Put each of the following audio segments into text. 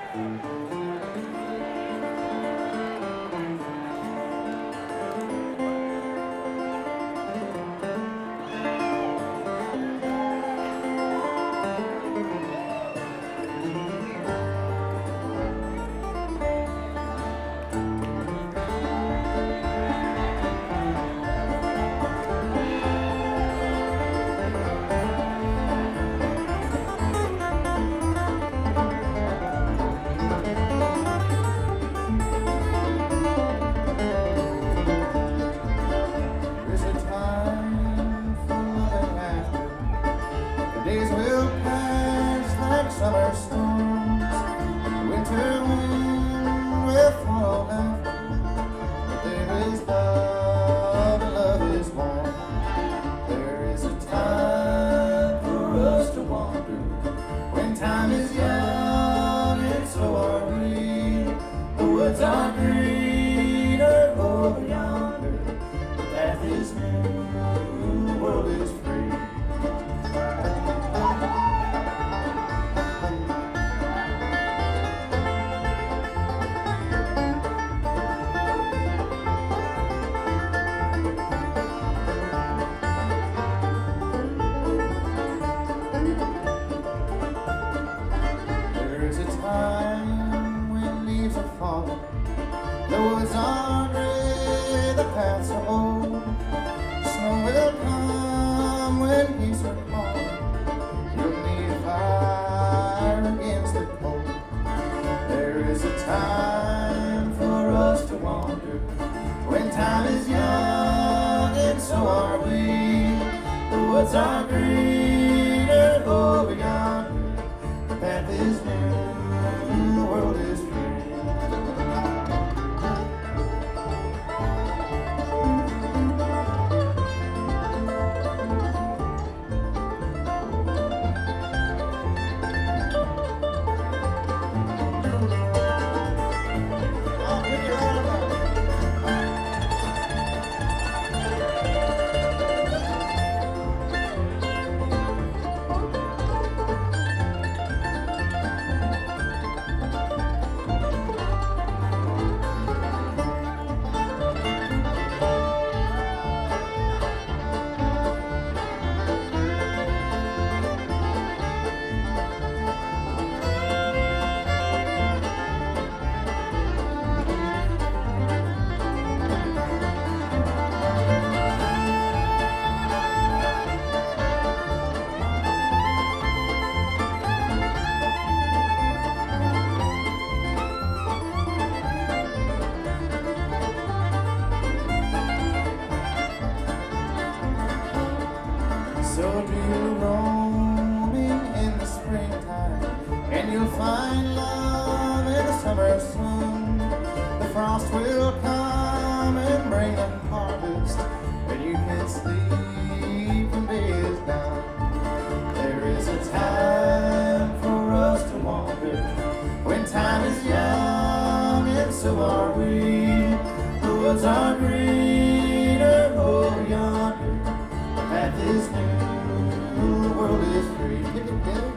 Summer storms, winter wind will fall after. But there is love, and love is warm. There is a time for us to wander. When time is young, and so are we. The woods are greener over yonder. The path is new, the world is free. The woods are gray, the paths are old. Snow will come when peace are calling. You'll need a fire against the cold. There is a time for us to wander. When time is young, and so are we. The woods are greener over yonder. The path is new, the world is free. So do you roaming in the springtime, and you'll find love in the summer sun. The frost will come and bring the harvest, and you can sleep when day is done. There is a time for us to wander. When time is young, and so are we. The woods are greener over yonder. The path is new, the world is free. Get together.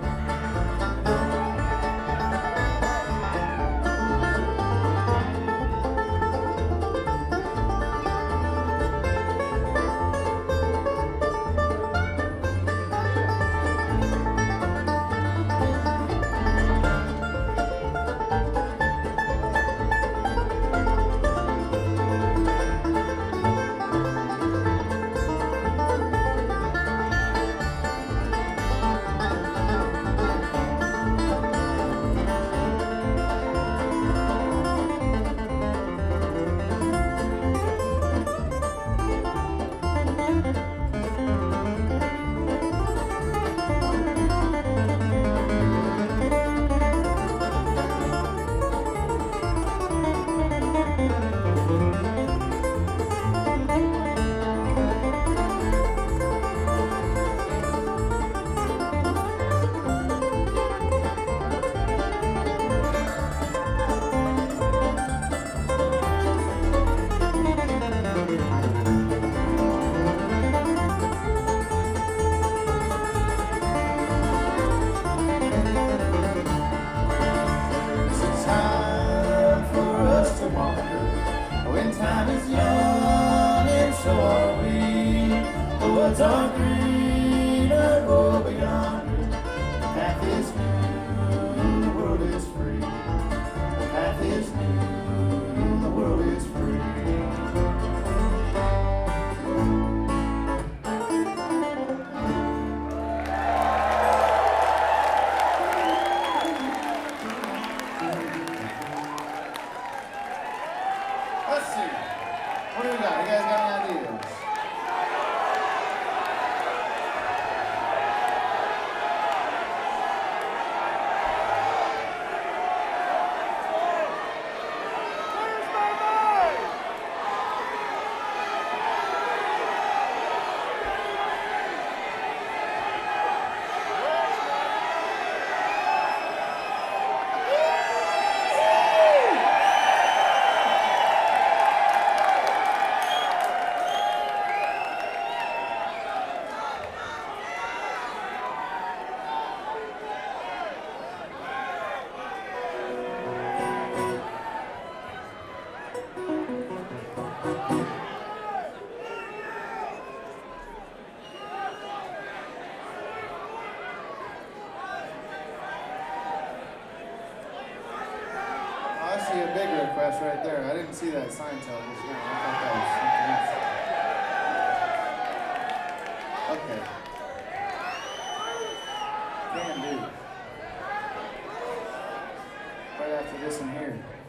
time is young and so are we. The woods are greener over yonder. The path is new, the world is free. The path is new, the world is free. Let's see. What do we got? You guys got any ideas? I see a big request right there. I didn't see that sign till just now. I thought that was something else. Okay. Can do. Right after this one here.